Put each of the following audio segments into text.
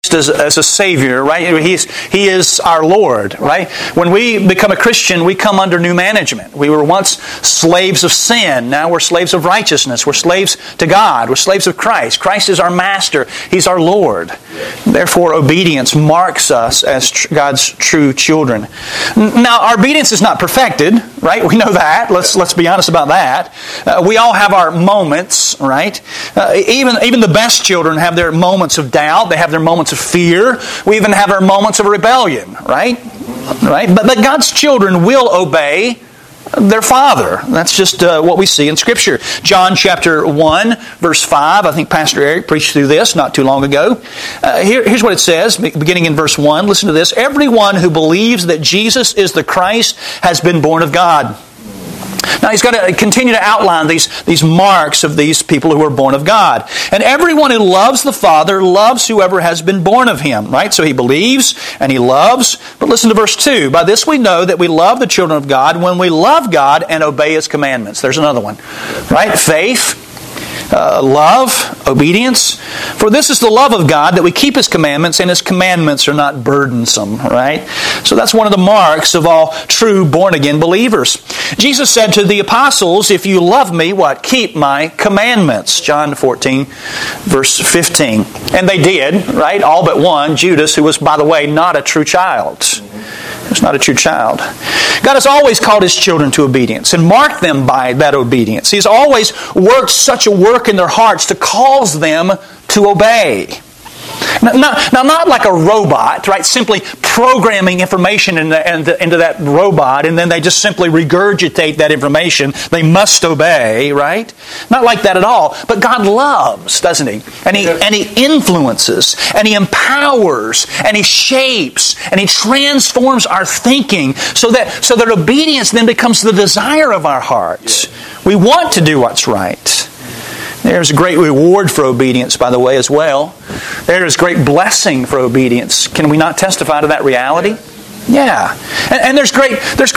as a Savior, right? He is our Lord, right? When we become a Christian, we come under new management. We were once slaves of sin. Now we're slaves of righteousness. We're slaves to God. We're slaves of Christ. Christ is our Master. He's our Lord. Therefore, obedience marks us as God's true children. Now, our obedience is not perfected, right? We know that. Let's be honest about that. We all have our moments, right? Even the best children have their moments of doubt. They have their moments of fear. We even have our moments of rebellion, right? But God's children will obey their Father. That's just what we see in Scripture. John chapter 1, verse 5. I think Pastor Eric preached through this not too long ago. Here's what it says, beginning in verse 1. Listen to this. Everyone who believes that Jesus is the Christ has been born of God. Now he's got to continue to outline these marks of these people who are born of God. And everyone who loves the Father loves whoever has been born of Him, right? So he believes and he loves. But listen to verse 2. By this we know that we love the children of God when we love God and obey His commandments. There's another one, right? Faith. Love, obedience. For this is the love of God, that we keep His commandments, and His commandments are not burdensome, right? So that's one of the marks of all true born-again believers. Jesus said to the apostles, if you love me, what? Keep my commandments. John 14, verse 15. And they did, right? All but one, Judas, who was, by the way, not a true child. It's not a true child. God has always called His children to obedience and marked them by that obedience. He's always worked such a work in their hearts to cause them to obey. Now, not like a robot, right? Simply programming information into that robot, and then they just simply regurgitate that information. They must obey, right? Not like that at all. But God loves, doesn't He? And He influences, and He empowers, and He shapes, and He transforms our thinking so that obedience then becomes the desire of our hearts. We want to do what's right. There's a great reward for obedience, by the way, as well. There is great blessing for obedience. Can we not testify to that reality? Yeah. And there's great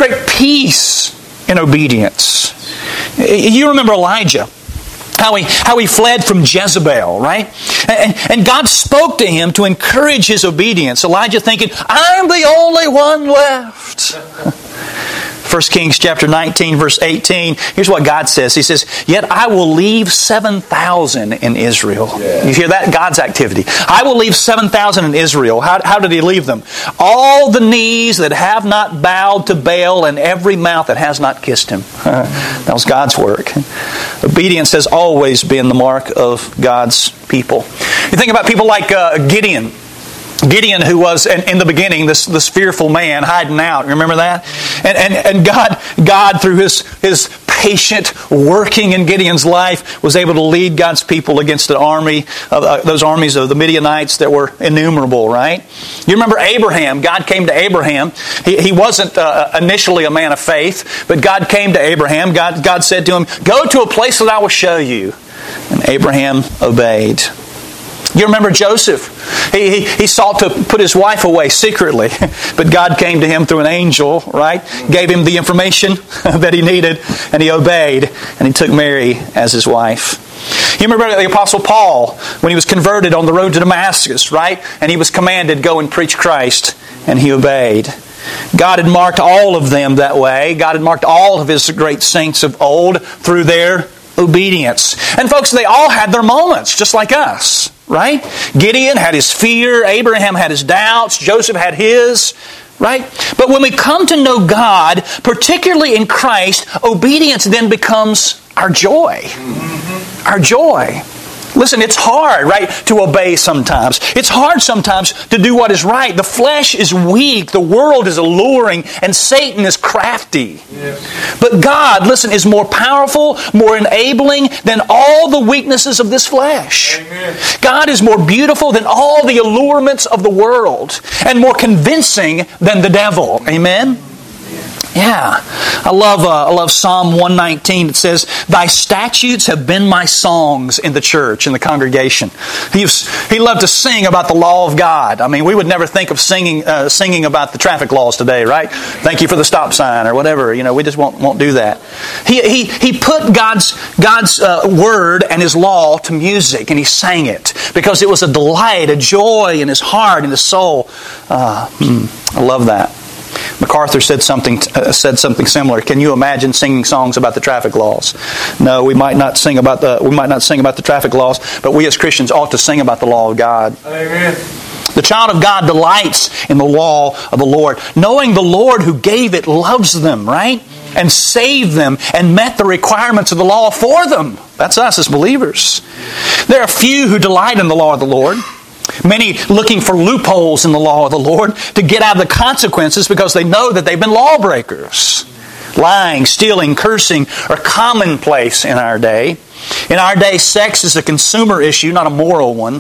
peace in obedience. You remember Elijah, how he fled from Jezebel, right? And God spoke to him to encourage his obedience. Elijah thinking, I'm the only one left. 1 Kings chapter 19, verse 18. Here's what God says. He says, yet I will leave 7,000 in Israel. Yeah. You hear that? God's activity. I will leave 7,000 in Israel. How did He leave them? All the knees that have not bowed to Baal and every mouth that has not kissed Him. That was God's work. Obedience has always been the mark of God's people. You think about people like Gideon. Gideon, who was in the beginning this fearful man hiding out. Remember that? And God through His patient working in Gideon's life was able to lead God's people against an army of those armies of the Midianites that were innumerable. Right? You remember Abraham? God came to Abraham. He wasn't initially a man of faith, but God came to Abraham. God said to him, "Go to a place that I will show you," and Abraham obeyed. You remember Joseph? He sought to put his wife away secretly, but God came to him through an angel, right? Gave him the information that he needed, and he obeyed, and he took Mary as his wife. You remember the Apostle Paul when he was converted on the road to Damascus, right? And he was commanded, go and preach Christ, and he obeyed. God had marked all of them that way. God had marked all of His great saints of old through their obedience. And folks, they all had their moments, just like us, right? Gideon had his fear, Abraham had his doubts, Joseph had his, right? But when we come to know God, particularly in Christ, obedience then becomes our joy. Our joy. Listen, it's hard, right, to obey sometimes. It's hard sometimes to do what is right. The flesh is weak, the world is alluring, and Satan is crafty. Yes. But God, listen, is more powerful, more enabling than all the weaknesses of this flesh. Amen. God is more beautiful than all the allurements of the world, and more convincing than the devil. Amen? Yeah. I love Psalm 119. It says, "Thy statutes have been my songs," in the church, in the congregation. He loved to sing about the law of God. I mean, we would never think of singing about the traffic laws today, right? Thank you for the stop sign or whatever. We just won't do that. He put God's word and His law to music, and he sang it because it was a delight, a joy in his heart, in his soul. I love that. MacArthur said something similar. Can you imagine singing songs about the traffic laws? No, we might not sing about the traffic laws, but we as Christians ought to sing about the law of God. Amen. The child of God delights in the law of the Lord, knowing the Lord who gave it loves them, right? And saved them and met the requirements of the law for them. That's us as believers. There are few who delight in the law of the Lord. Many looking for loopholes in the law of the Lord to get out of the consequences because they know that they've been lawbreakers. Lying, stealing, cursing are commonplace in our day. In our day, sex is a consumer issue, not a moral one.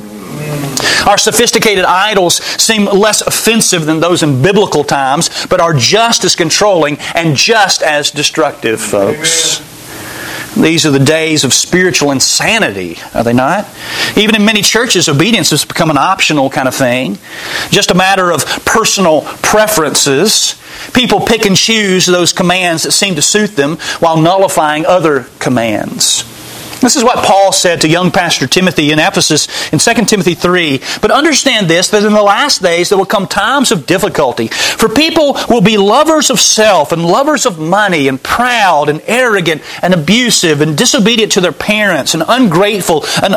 Our sophisticated idols seem less offensive than those in biblical times, but are just as controlling and just as destructive, folks. These are the days of spiritual insanity, are they not? Even in many churches, obedience has become an optional kind of thing. Just a matter of personal preferences. People pick and choose those commands that seem to suit them while nullifying other commands. This is what Paul said to young Pastor Timothy in Ephesus in 2 Timothy 3. "But understand this, that in the last days there will come times of difficulty. For people will be lovers of self and lovers of money and proud and arrogant and abusive and disobedient to their parents and ungrateful and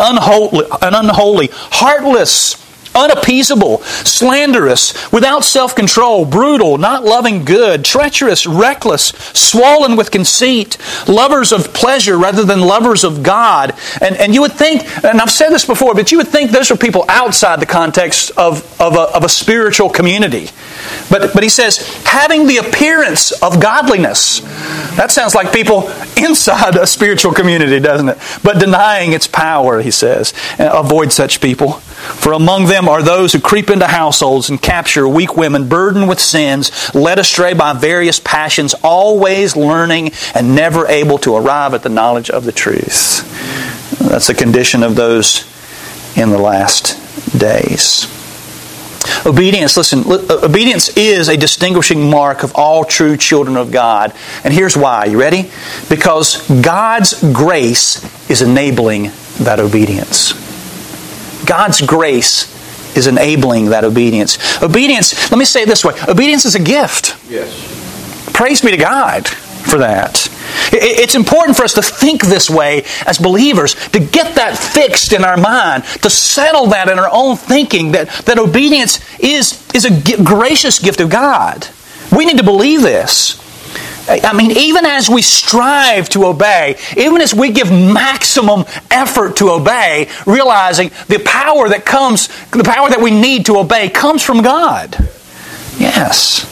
unholy, heartless, unappeasable, slanderous, without self-control, brutal, not loving good, treacherous, reckless, swollen with conceit, lovers of pleasure rather than lovers of God." And you would think, and I've said this before, but you would think those are people outside the context of a spiritual community. But he says, having the appearance of godliness. That sounds like people inside a spiritual community, doesn't it? But denying its power, he says. Avoid such people. For among them are those who creep into households and capture weak women burdened with sins, led astray by various passions, always learning and never able to arrive at the knowledge of the truth. That's the condition of those in the last days. Obedience, listen, obedience is a distinguishing mark of all true children of God. And here's why. You ready? Because God's grace is enabling that obedience. God's grace is enabling that obedience. Obedience, let me say it this way. Obedience is a gift. Yes. Praise be to God for that. It's important for us to think this way as believers, to get that fixed in our mind, to settle that in our own thinking, that obedience is a gracious gift of God. We need to believe this. I mean, even as we strive to obey, even as we give maximum effort to obey, realizing the power that we need to obey comes from God. Yes.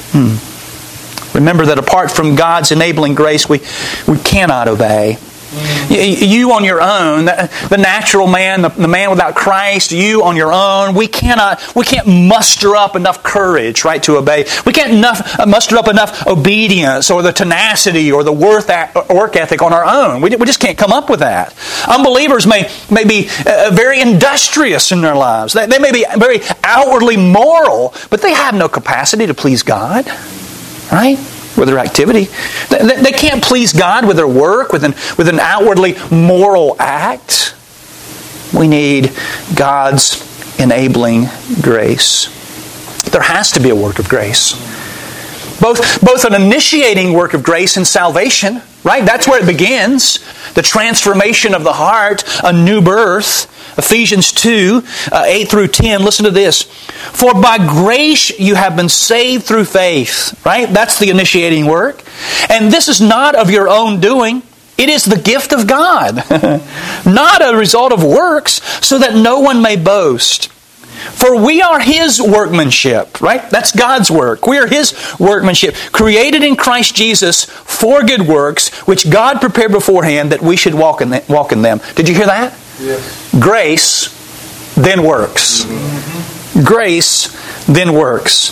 Remember that apart from God's enabling grace, we cannot obey. You on your own, the natural man, the man without Christ, you on your own, we can't muster up enough courage, right, to obey. We can't muster up enough obedience or the tenacity or the work ethic on our own. We just can't come up with that. Unbelievers may be very industrious in their lives. They may be very outwardly moral, but they have no capacity to please God, right? With their activity. They can't please God with their work, with an outwardly moral act. We need God's enabling grace. There has to be a work of grace. Both an initiating work of grace in salvation, right? That's where it begins. The transformation of the heart, a new birth. Ephesians 2, 8 through 10, listen to this. For by grace you have been saved through faith. Right? That's the initiating work. And this is not of your own doing. It is the gift of God. Not a result of works, so that no one may boast. For we are His workmanship, right? That's God's work. We are His workmanship, created in Christ Jesus for good works, which God prepared beforehand that we should walk in them. Did you hear that? Yes. Grace, then works. Grace, then works.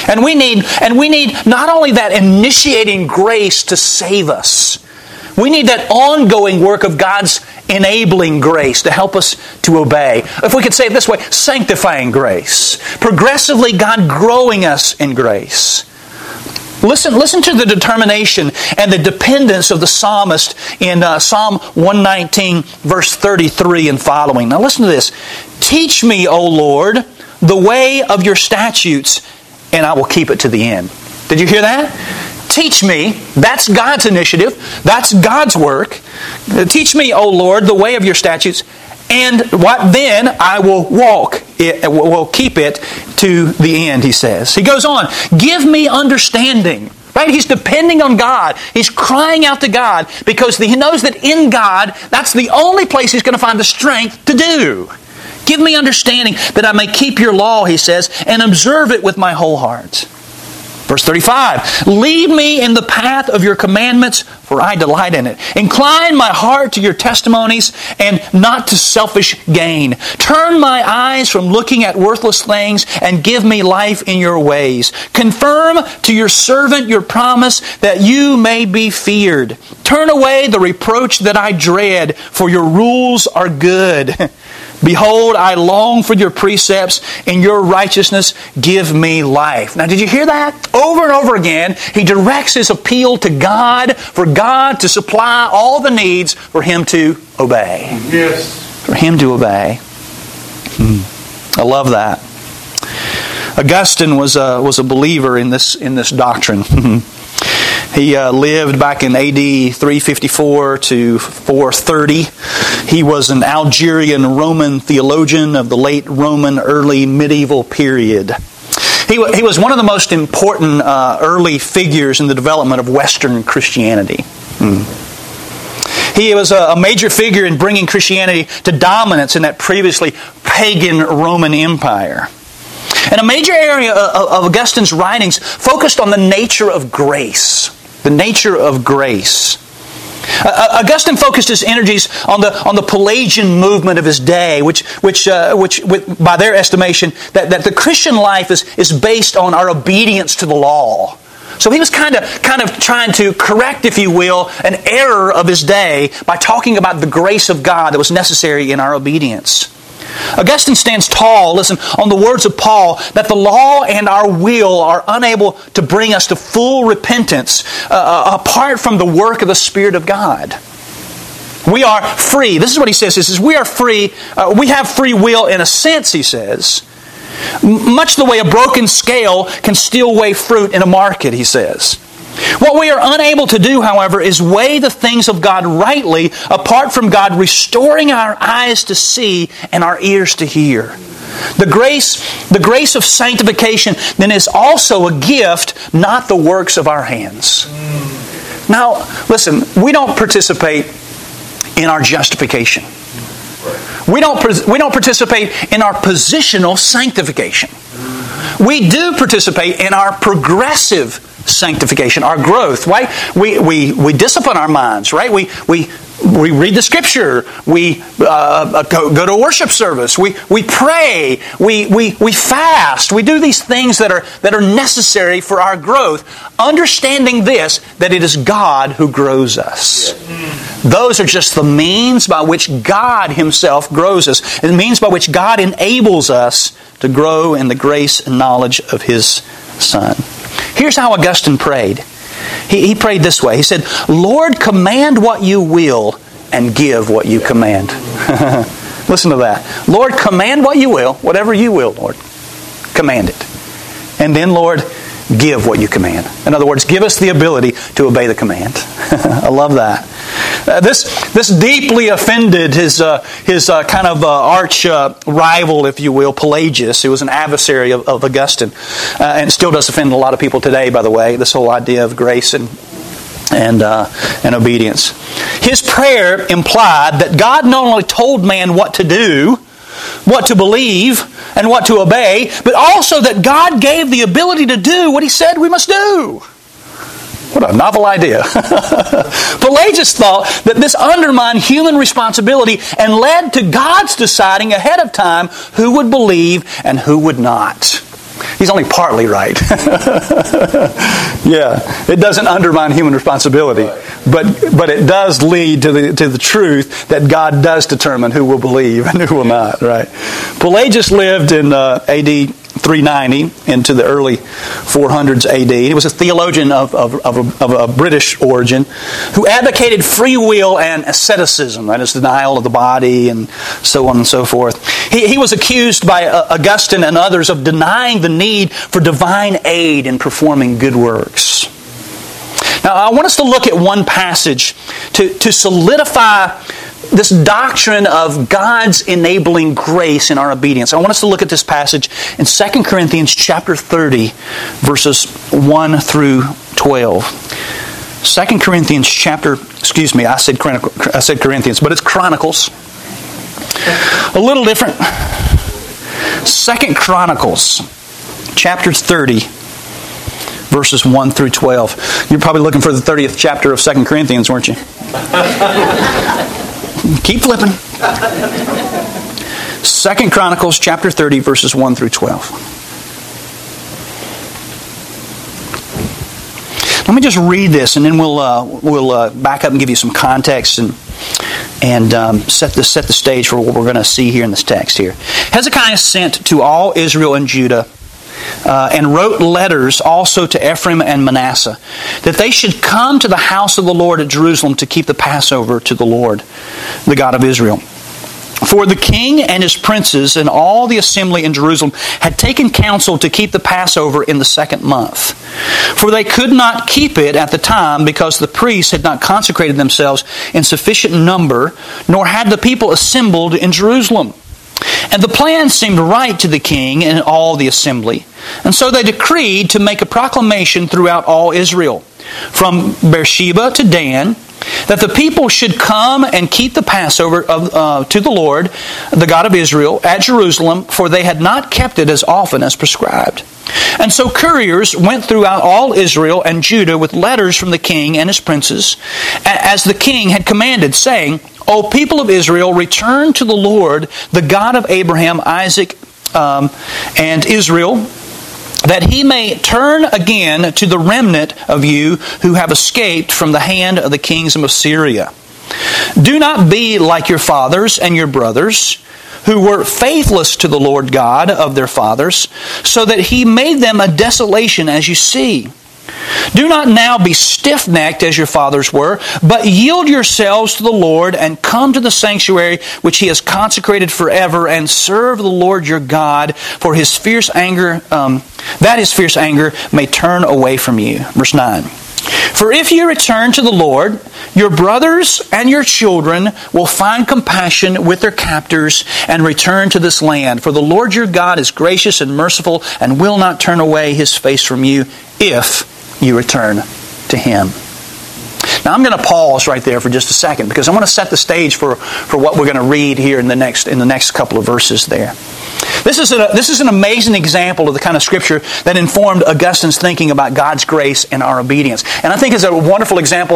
And we need not only that initiating grace to save us, we need that ongoing work of God's enabling grace to help us to obey. If we could say it this way, sanctifying grace. Progressively, God growing us in grace. Listen to the determination and the dependence of the psalmist in Psalm 119, verse 33 and following. Now listen to this. Teach me, O Lord, the way of your statutes, and I will keep it to the end. Did you hear that? Teach me. That's God's initiative. That's God's work. Teach me, O Lord, the way of your statutes, and what then I will walk it, will keep it to the end, he says. He goes on, give me understanding. Right? He's depending on God. He's crying out to God because he knows that in God, that's the only place he's going to find the strength to do. Give me understanding that I may keep your law, he says, and observe it with my whole heart. Verse 35, lead me in the path of your commandments, for I delight in it. Incline my heart to your testimonies and not to selfish gain. Turn my eyes from looking at worthless things and give me life in your ways. Confirm to your servant your promise that you may be feared. Turn away the reproach that I dread, for your rules are good. Behold, I long for your precepts. In your righteousness, give me life. Now, did you hear that? Over and over again, he directs his appeal to God for God to supply all the needs for him to obey. Yes. For him to obey. I love that. Augustine was a believer in this doctrine. He lived back in AD 354 to 430. He was an Algerian Roman theologian of the late Roman early medieval period. He was one of the most important early figures in the development of Western Christianity. He was a major figure in bringing Christianity to dominance in that previously pagan Roman Empire. And a major area of Augustine's writings focused on the nature of grace. The nature of grace. Augustine focused his energies on the Pelagian movement of his day, which by their estimation, that the Christian life is based on our obedience to the law. So he was kind of trying to correct, if you will, an error of his day by talking about the grace of God that was necessary in our obedience. Augustine stands tall, listen, on the words of Paul, that the law and our will are unable to bring us to full repentance apart from the work of the Spirit of God. We are free. This is what he says. He says, we are free. We have free will in a sense, he says. Much the way a broken scale can still weigh fruit in a market, he says. What we are unable to do, however, is weigh the things of God rightly apart from God restoring our eyes to see and our ears to hear. The grace of sanctification then is also a gift, not the works of our hands. Now, listen, we don't participate in our justification. We don't participate in our positional sanctification. We do participate in our progressive sanctification, our growth, right? We discipline our minds, right? We read the Scripture. We go to a worship service. We pray. We fast. We do these things that are necessary for our growth, understanding this, that it is God who grows us. Those are just the means by which God Himself grows us. The means by which God enables us to grow in the grace and knowledge of His Son. Here's how Augustine prayed. He prayed this way. He said, Lord, command what you will and give what you command. Listen to that. Lord, command what you will, whatever you will, Lord. Command it. And then, Lord, give what you command. In other words, give us the ability to obey the command. I love that. This deeply offended his kind of arch rival, if you will, Pelagius, who was an adversary of Augustine, and still does offend a lot of people today. By the way, this whole idea of grace and obedience. His prayer implied that God not only told man what to do, what to believe, and what to obey, but also that God gave the ability to do what He said we must do. What a novel idea. Pelagius thought that this undermined human responsibility and led to God's deciding ahead of time who would believe and who would not. he's only partly right. Yeah, it doesn't undermine human responsibility, but it does lead to the truth that God does determine who will believe and who will not. Right? Pelagius lived in A.D. 390 into the early 400s A.D. He was a theologian of a British origin who advocated free will and asceticism, that is, denial of the body and so on and so forth. He was accused by Augustine and others of denying the need for divine aid in performing good works. Now, I want us to look at one passage to solidify this doctrine of God's enabling grace in our obedience. I want us to look at this passage in 2 Corinthians chapter 30, verses 1 through 12. 2 Corinthians chapter, I said Corinthians, but it's Chronicles. A little different. 2 Chronicles chapter 30, verses 1 through 12. You're probably looking for the 30th chapter of 2 Corinthians, weren't you? Keep flipping. 2 Chronicles chapter 30, verses 1 through 12. Let me just read this, and then we'll back up and give you some context and set the stage for what we're going to see here in this text here. Hezekiah sent to all Israel and Judah and wrote letters also to Ephraim and Manasseh, that they should come to the house of the Lord at Jerusalem to keep the Passover to the Lord, the God of Israel. For the king and his princes and all the assembly in Jerusalem had taken counsel to keep the Passover in the 2nd month. For they could not keep it at the time, because the priests had not consecrated themselves in sufficient number, nor had the people assembled in Jerusalem. And the plan seemed right to the king and all the assembly. And so they decreed to make a proclamation throughout all Israel, from Beersheba to Dan, that the people should come and keep the Passover to the Lord, the God of Israel, at Jerusalem, for they had not kept it as often as prescribed. And so couriers went throughout all Israel and Judah with letters from the king and his princes, as the king had commanded, saying, O people of Israel, return to the Lord, the God of Abraham, Isaac, and Israel, that he may turn again to the remnant of you who have escaped from the hand of the kings of Assyria. Do not be like your fathers and your brothers, who were faithless to the Lord God of their fathers, so that he made them a desolation, as you see. Do not now be stiff-necked as your fathers were, but yield yourselves to the Lord and come to the sanctuary which he has consecrated forever, and serve the Lord your God, for his fierce anger, that his fierce anger may turn away from you. Verse 9. For if you return to the Lord, your brothers and your children will find compassion with their captors and return to this land. For the Lord your God is gracious and merciful and will not turn away his face from you if you return to him. Now I'm going to pause right there for just a second, because I want to set the stage for what we're going to read here in the next couple of verses there. This is an amazing example of the kind of Scripture that informed Augustine's thinking about God's grace and our obedience. And I think it's a wonderful example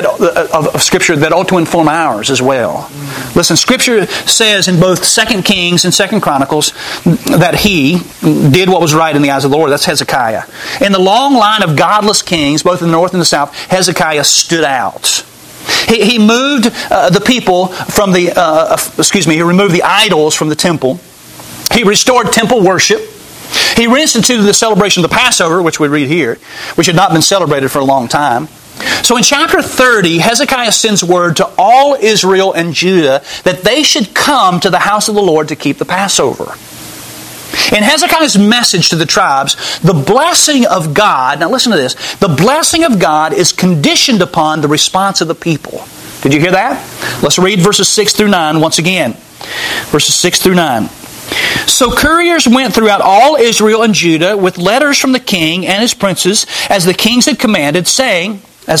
of Scripture that ought to inform ours as well. Listen, Scripture says in both 2 Kings and 2 Chronicles that he did what was right in the eyes of the Lord. That's Hezekiah. In the long line of godless kings, both in the north and the south, Hezekiah stood out. He moved the people from he removed the idols from the temple. He restored temple worship. He reinstituted the celebration of the Passover, which we read here, which had not been celebrated for a long time. So in chapter 30, Hezekiah sends word to all Israel and Judah that they should come to the house of the Lord to keep the Passover. In Hezekiah's message to the tribes, the blessing of God, now listen to this, the blessing of God is conditioned upon the response of the people. Did you hear that? Let's read verses 6 through 9 once again. Verses 6 through 9. So couriers went throughout all Israel and Judah with letters from the king and his princes, as the king had commanded, saying,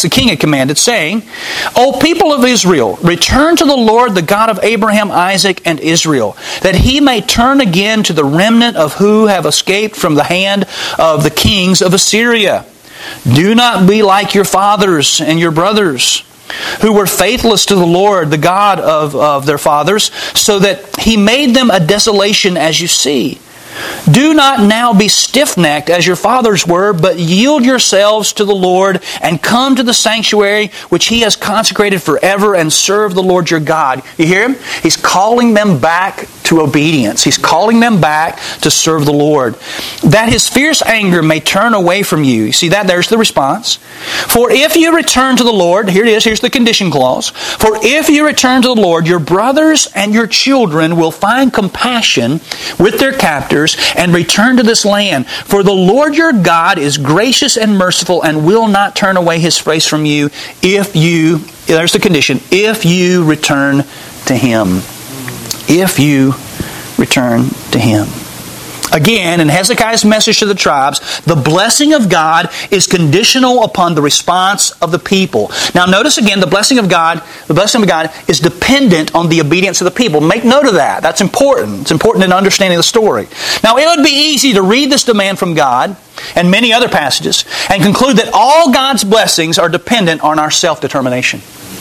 O people of Israel, return to the Lord, the God of Abraham, Isaac, and Israel, that he may turn again to the remnant of who have escaped from the hand of the kings of Assyria. Do not be like your fathers and your brothers, who were faithless to the Lord, the God of their fathers, so that he made them a desolation, as you see. Do not now be stiff-necked as your fathers were, but yield yourselves to the Lord and come to the sanctuary which He has consecrated forever and serve the Lord your God. You hear Him? He's calling them back to obedience. He's calling them back to serve the Lord. That His fierce anger may turn away from you. You see that? There's the response. For if you return to the Lord, here it is, here's the condition clause. For if you return to the Lord, your brothers and your children will find compassion with their captors and return to this land. For the Lord your God is gracious and merciful and will not turn away His face from you if you, there's the condition, if you return to Him. If you return to Him. Again, in Hezekiah's message to the tribes, the blessing of God is conditional upon the response of the people. Now notice again, the blessing of God is dependent on the obedience of the people. Make note of that. That's important. It's important in understanding the story. Now it would be easy to read this demand from God and many other passages and conclude that all God's blessings are dependent on our self-determination.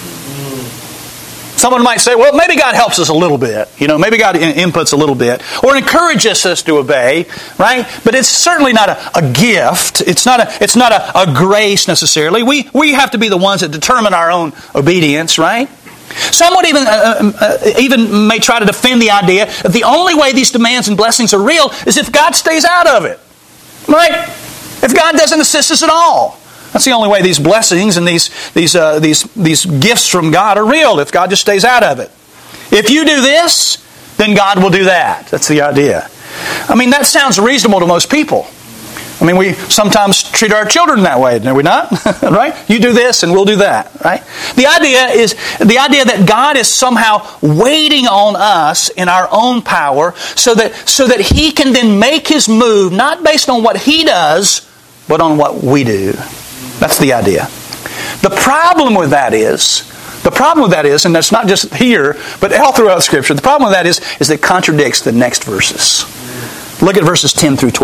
Someone might say, well, maybe God helps us a little bit. Maybe God inputs a little bit. Or encourages us to obey, right? But it's certainly not a gift. It's not a grace necessarily. We have to be the ones that determine our own obedience, right? Some would even may try to defend the idea that the only way these demands and blessings are real is if God stays out of it. Right? If God doesn't assist us at all. That's the only way these blessings and these gifts from God are real, if God just stays out of it. If you do this, then God will do that. That's the idea. I mean, that sounds reasonable to most people. I mean, we sometimes treat our children that way, do we not? Right? You do this and we'll do that, right? The idea that God is somehow waiting on us in our own power so that He can then make His move, not based on what He does, but on what we do. That's the idea. The problem with that is, and that's not just here, but all throughout Scripture, the problem with that is that it contradicts the next verses. Look at verses 10 through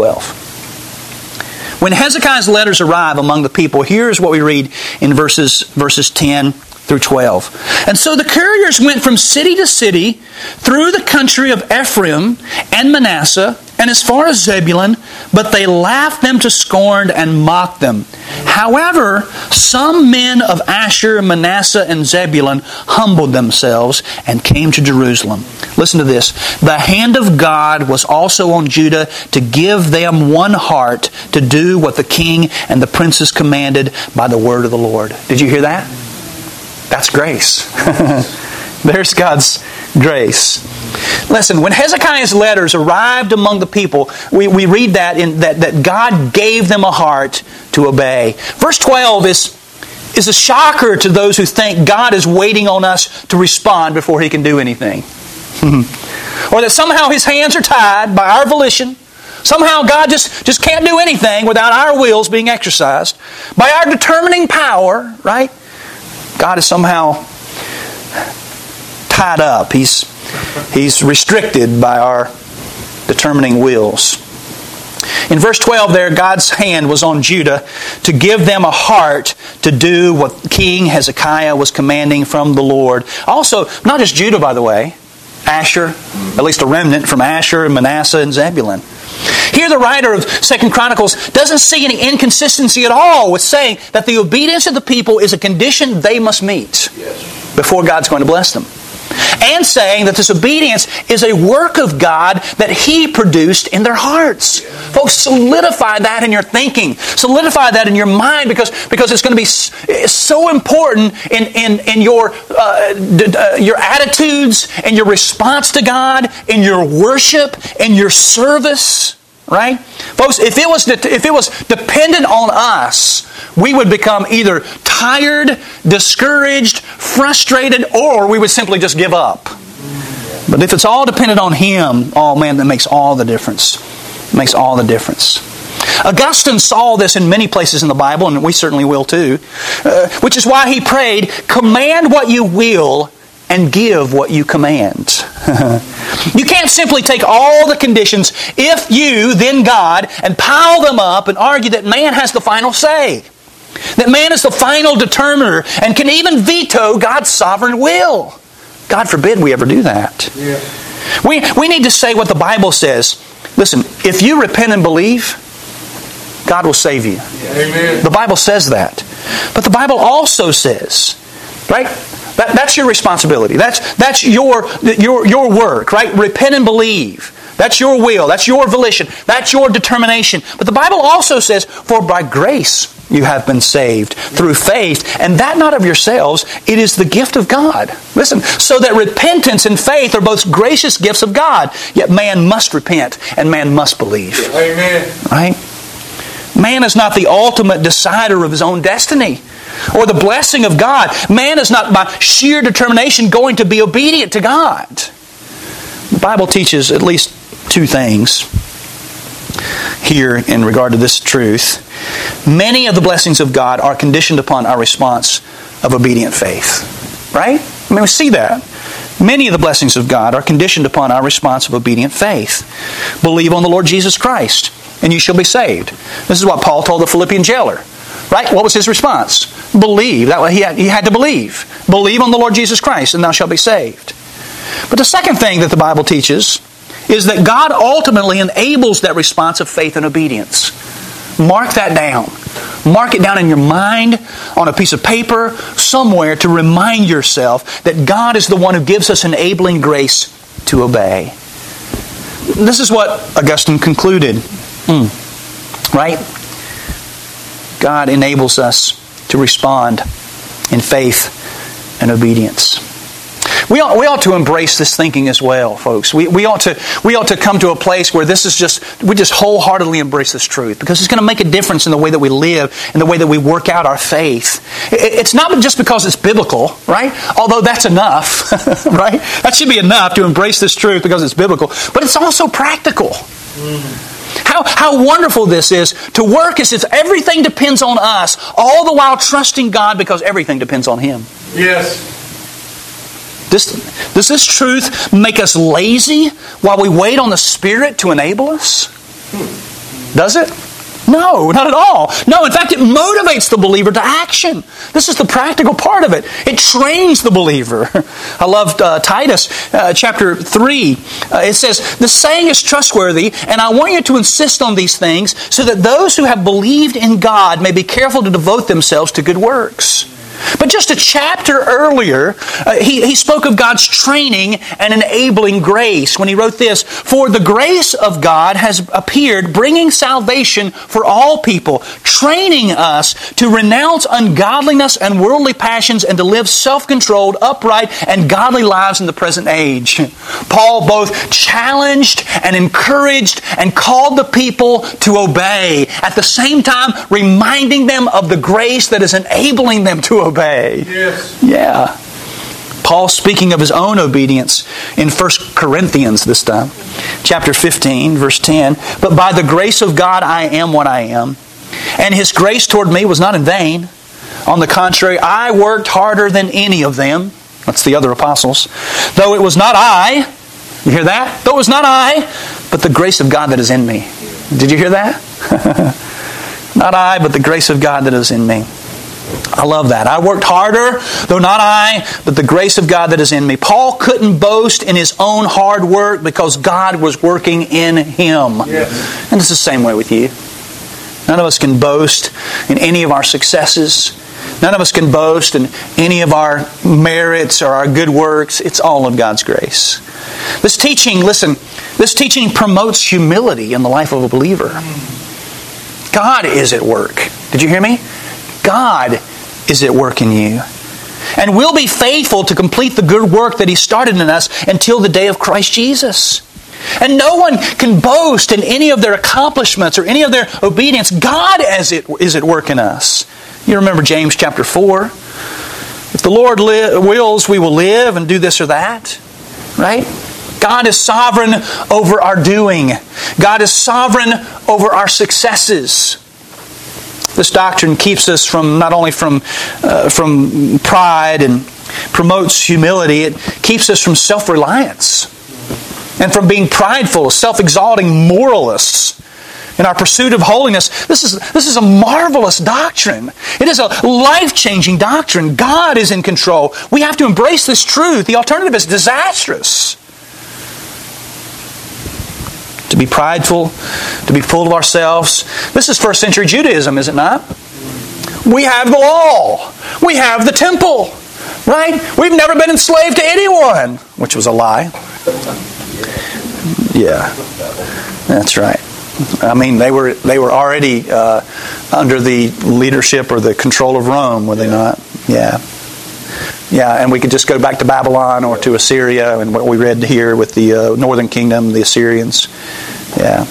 12. When Hezekiah's letters arrive among the people, here's what we read in verses 10 through 12. And so the couriers went from city to city through the country of Ephraim and Manasseh and as far as Zebulun, but they laughed them to scorn and mocked them. However, some men of Asher, Manasseh, and Zebulun humbled themselves and came to Jerusalem. Listen to this. The hand of God was also on Judah to give them one heart to do what the king and the princes commanded by the word of the Lord. Did you hear that? That's grace. There's God's grace. Listen, when Hezekiah's letters arrived among the people, we read that God gave them a heart to obey. Verse 12 is a shocker to those who think God is waiting on us to respond before He can do anything. Or that somehow His hands are tied by our volition. Somehow God just can't do anything without our wills being exercised. By our determining power, right? God is somehow tied up. He's restricted by our determining wills. In verse 12 there, God's hand was on Judah to give them a heart to do what King Hezekiah was commanding from the Lord. Also, not just Judah, by the way, Asher, at least a remnant from Asher, Manasseh, and Zebulun. Here the writer of 2 Chronicles doesn't see any inconsistency at all with saying that the obedience of the people is a condition they must meet before God's going to bless them. And saying that this obedience is a work of God that He produced in their hearts. Folks, solidify that in your thinking. Solidify that in your mind because it's going to be so important in your attitudes and your response to God, in your worship, and your service. Right? Folks, if it was dependent on us, we would become either tired, discouraged, frustrated, or we would simply just give up. But if it's all dependent on Him, oh man, that makes all the difference. It makes all the difference. Augustine saw this in many places in the Bible, and we certainly will too, which is why he prayed, "Command what you will, and give what you command." You can't simply take all the conditions, if you, then God, and pile them up and argue that man has the final say. That man is the final determiner and can even veto God's sovereign will. God forbid we ever do that. Yeah. We need to say what the Bible says Listen, if you repent and believe, God will save you. Amen. The Bible says that. But the Bible also says, right? That's your responsibility. That's your work, right? Repent and believe. That's your will. That's your volition. That's your determination. But the Bible also says, for by grace you have been saved through faith, and that not of yourselves, it is the gift of God. Listen, so that repentance and faith are both gracious gifts of God, yet man must repent and man must believe. Amen. Right? Man is not the ultimate decider of his own destiny or the blessing of God. Man is not by sheer determination going to be obedient to God. The Bible teaches at least two things here in regard to this truth. Many of the blessings of God are conditioned upon our response of obedient faith. Right? I mean, we see that. Many of the blessings of God are conditioned upon our response of obedient faith. Believe on the Lord Jesus Christ, and you shall be saved. This is what Paul told the Philippian jailer. Right? What was his response? Believe. He had to believe. Believe on the Lord Jesus Christ, and thou shalt be saved. But the second thing that the Bible teaches is that God ultimately enables that response of faith and obedience. Mark that down. Mark it down in your mind, on a piece of paper, somewhere, to remind yourself that God is the one who gives us enabling grace to obey. This is what Augustine concluded. Right? God enables us to respond in faith and obedience. We ought to embrace this thinking as well, folks. We ought to come to a place where we just wholeheartedly embrace this truth, because it's going to make a difference in the way that we live and the way that we work out our faith. It's not just because it's biblical, right? Although that's enough, right? That should be enough to embrace this truth because it's biblical. But it's also practical. How wonderful this is to work as if everything depends on us, all the while trusting God because everything depends on Him. Yes. Does this truth make us lazy while we wait on the Spirit to enable us? Does it? No, not at all. No, in fact, it motivates the believer to action. This is the practical part of it. It trains the believer. I loved Titus chapter 3. It says, the saying is trustworthy, and I want you to insist on these things so that those who have believed in God may be careful to devote themselves to good works. But just a chapter earlier, he spoke of God's training and enabling grace when he wrote this, for the grace of God has appeared, bringing salvation for all people, training us to renounce ungodliness and worldly passions and to live self-controlled, upright, and godly lives in the present age. Paul both challenged and encouraged and called the people to obey, at the same time reminding them of the grace that is enabling them to obey. Yes. Yeah. Paul speaking of his own obedience in 1 Corinthians this time. Chapter 15, verse 10. But by the grace of God I am what I am. And His grace toward me was not in vain. On the contrary, I worked harder than any of them. That's the other apostles. Though it was not I. You hear that? Though it was not I, but the grace of God that is in me. Did you hear that? Not I, but the grace of God that is in me. I love that. I worked harder, though not I, but the grace of God that is in me. Paul couldn't boast in his own hard work because God was working in him. Yes. And it's the same way with you. None of us can boast in any of our successes. None of us can boast in any of our merits or our good works. It's all of God's grace. This teaching promotes humility in the life of a believer. God is at work. Did you hear me? God is at work in you. And we'll be faithful to complete the good work that He started in us until the day of Christ Jesus. And no one can boast in any of their accomplishments or any of their obedience. God is at work in us. You remember James chapter 4. If the Lord wills, we will live and do this or that. Right? God is sovereign over our doing. God is sovereign over our successes. This doctrine keeps us from not only from pride and promotes humility, it keeps us from self-reliance and from being prideful, self-exalting moralists in our pursuit of holiness. This is a marvelous doctrine. It is a life-changing doctrine. God is in control. We have to embrace this truth. The alternative is disastrous. To be prideful, to be full of ourselves. This is first century Judaism, is it not? We have the law. We have the temple. Right? We've never been enslaved to anyone, which was a lie. Yeah, that's right. I mean, they were already under the leadership or the control of Rome, were they not? Yeah. Yeah, and we could just go back to Babylon or to Assyria and what we read here with the northern kingdom, the Assyrians. Yeah.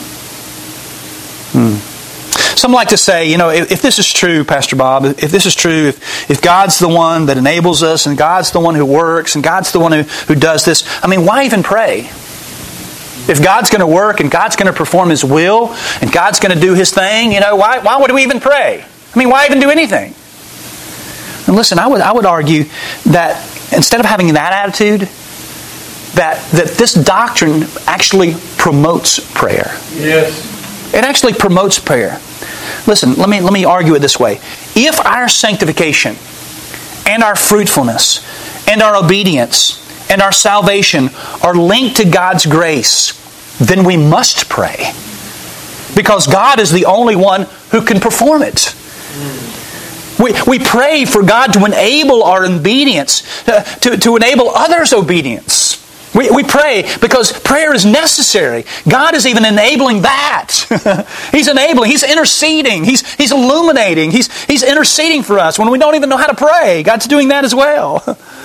Some like to say, if this is true, Pastor Bob, if this is true, if God's the one that enables us and God's the one who works and God's the one who does this, why even pray? If God's going to work and God's going to perform His will and God's going to do His thing, why would we even pray? Why even do anything? And listen, I would argue that instead of having that attitude, that this doctrine actually promotes prayer. Yes. It actually promotes prayer. Listen, let me argue it this way. If our sanctification and our fruitfulness and our obedience and our salvation are linked to God's grace, then we must pray. Because God is the only one who can perform it. We pray for God to enable our obedience, to enable others' obedience. We pray because prayer is necessary. God is even enabling that. He's enabling. He's interceding. He's illuminating. He's interceding for us when we don't even know how to pray. God's doing that as well.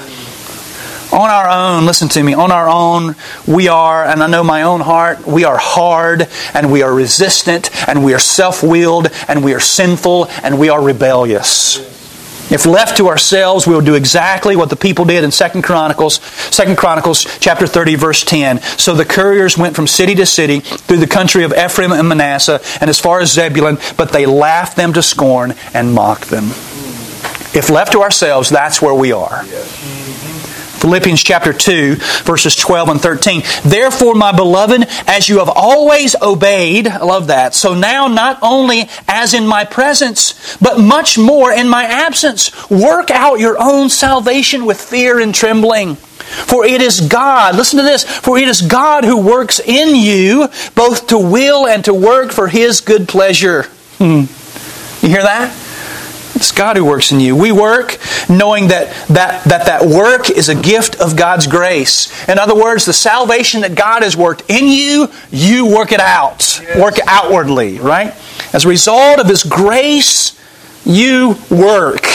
On our own, listen to me, on our own, we are, and I know my own heart, we are hard, and we are resistant, and we are self-willed, and we are sinful, and we are rebellious. If left to ourselves, we'll do exactly what the people did in 2 Chronicles chapter 30, verse 10. So the couriers went from city to city through the country of Ephraim and Manasseh and as far as Zebulun, but they laughed them to scorn and mocked them. If left to ourselves, that's where we are. Philippians chapter 2, verses 12 and 13. Therefore, my beloved, as you have always obeyed, I love that, so now not only as in my presence, but much more in my absence, work out your own salvation with fear and trembling. For it is God, listen to this, for it is God who works in you, both to will and to work for His good pleasure. You hear that? It's God who works in you. We work knowing that work is a gift of God's grace. In other words, the salvation that God has worked in you, you work it out. Yes. Work outwardly, right? As a result of His grace, you work.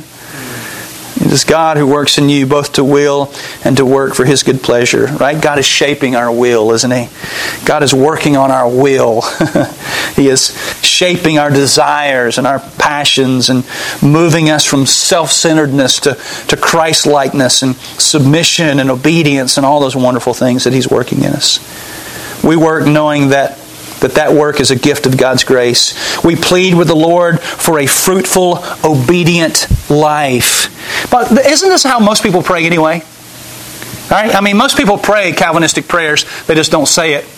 It is God who works in you both to will and to work for His good pleasure. Right? God is shaping our will, isn't He? God is working on our will. He is shaping our desires and our passions and moving us from self-centeredness to Christ-likeness and submission and obedience and all those wonderful things that He's working in us. We work knowing that work is a gift of God's grace. We plead with the Lord for a fruitful, obedient life. But isn't this how most people pray anyway? Right? Most people pray Calvinistic prayers. They just don't say it.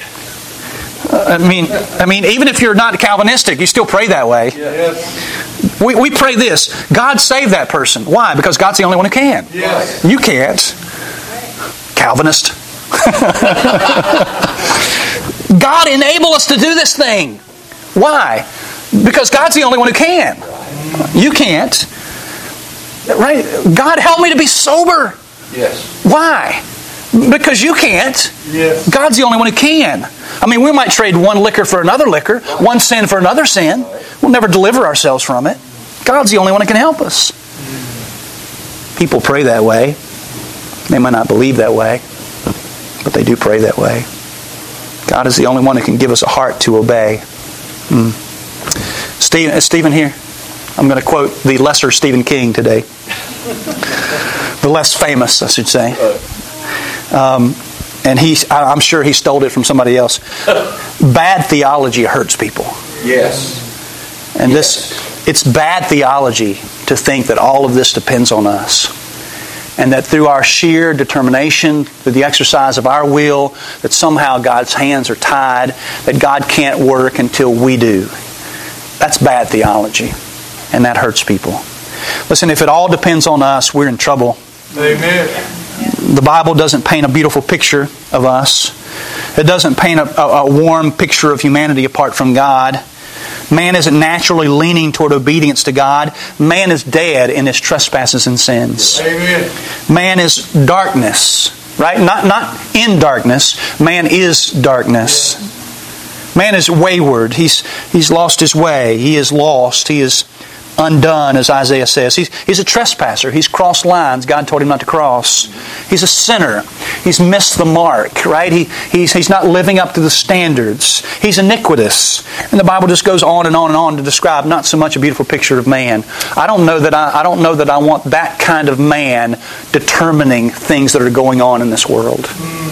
Even if you're not Calvinistic, you still pray that way. Yes. We pray this: God save that person. Why? Because God's the only one who can. Yes. You can't. Calvinist. God enable us to do this thing. Why? Because God's the only one who can. You can't. Right? God help me to be sober. Yes. Why? Because you can't. Yes. God's the only one who can. We might trade one liquor for another liquor, one sin for another sin. We'll never deliver ourselves from it. God's the only one who can help us. People pray that way. They might not believe that way, but they do pray that way. God is the only one who can give us a heart to obey. Is Stephen here? I'm going to quote the lesser Stephen King today. The less famous, I should say. And I'm sure he stole it from somebody else. Bad theology hurts people. Yes. And it's bad theology to think that all of this depends on us. And that through our sheer determination, through the exercise of our will, that somehow God's hands are tied, that God can't work until we do. That's bad theology. And that hurts people. Listen, if it all depends on us, we're in trouble. Amen. The Bible doesn't paint a beautiful picture of us. It doesn't paint a warm picture of humanity apart from God. Man isn't naturally leaning toward obedience to God. Man is dead in his trespasses and sins. Amen. Man is darkness, right? Not in darkness. Man is darkness. Man is wayward. He's lost his way. He is lost. He is undone, as Isaiah says. He's a trespasser. He's crossed lines God told him not to cross. He's a sinner. He's missed the mark, right? He's not living up to the standards. He's iniquitous. And the Bible just goes on and on and on to describe not so much a beautiful picture of man. I don't know that I want that kind of man determining things that are going on in this world.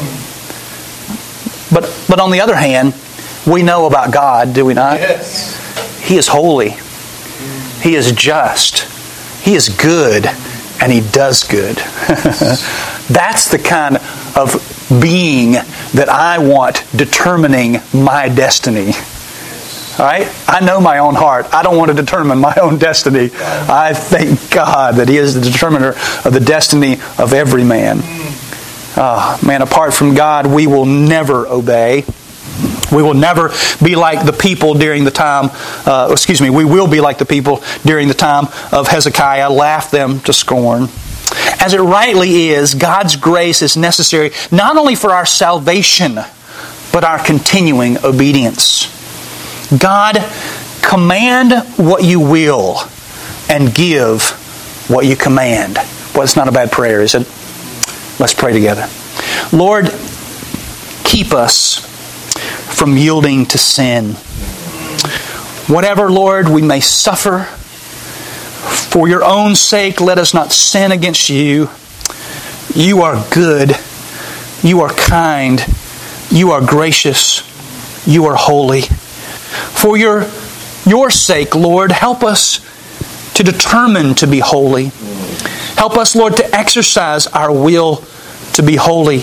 But on the other hand, we know about God, do we not? Yes. He is holy. He is just. He is good. And He does good. That's the kind of being that I want determining my destiny. All right? I know my own heart. I don't want to determine my own destiny. I thank God that He is the determiner of the destiny of every man. Man, apart from God, we will never obey. We will never be like the people during the time, we will be like the people during the time of Hezekiah, laugh them to scorn. As it rightly is, God's grace is necessary not only for our salvation, but our continuing obedience. God, command what you will and give what you command. Well, it's not a bad prayer, is it? Let's pray together. Lord, keep us from yielding to sin. Whatever, Lord, we may suffer, for your own sake, let us not sin against you. You are good. You are kind. You are gracious. You are holy. For your sake, Lord, help us to determine to be holy. Help us, Lord, to exercise our will to be holy.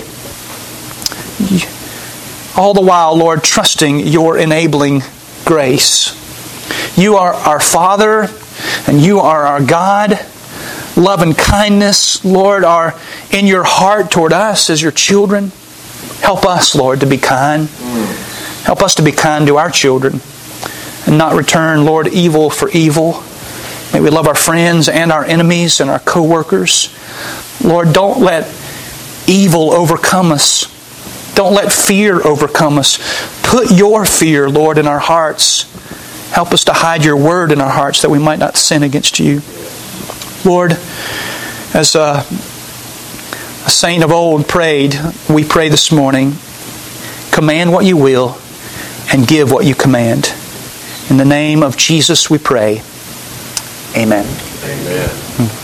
All the while, Lord, trusting your enabling grace. You are our Father, and you are our God. Love and kindness, Lord, are in your heart toward us as your children. Help us, Lord, to be kind. Help us to be kind to our children and not return, Lord, evil for evil. May we love our friends and our enemies and our co-workers. Lord, don't let evil overcome us. Don't let fear overcome us. Put your fear, Lord, in our hearts. Help us to hide your word in our hearts that we might not sin against you. Lord, as a saint of old prayed, we pray this morning, command what you will and give what you command. In the name of Jesus we pray. Amen. Amen.